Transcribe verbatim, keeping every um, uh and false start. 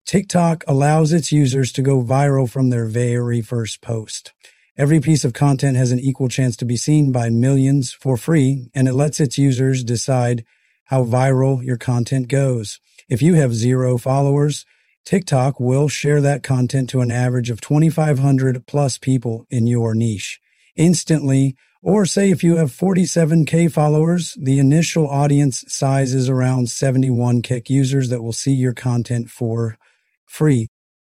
TikTok allows its users to go viral from their very first post. Every piece of content has an equal chance to be seen by millions for free, and it lets its users decide how viral your content goes. If you have zero followers, TikTok will share that content to an average of twenty-five hundred plus people in your niche instantly. Or say if you have forty-seven K followers, the initial audience size is around seventy-one K users that will see your content for free.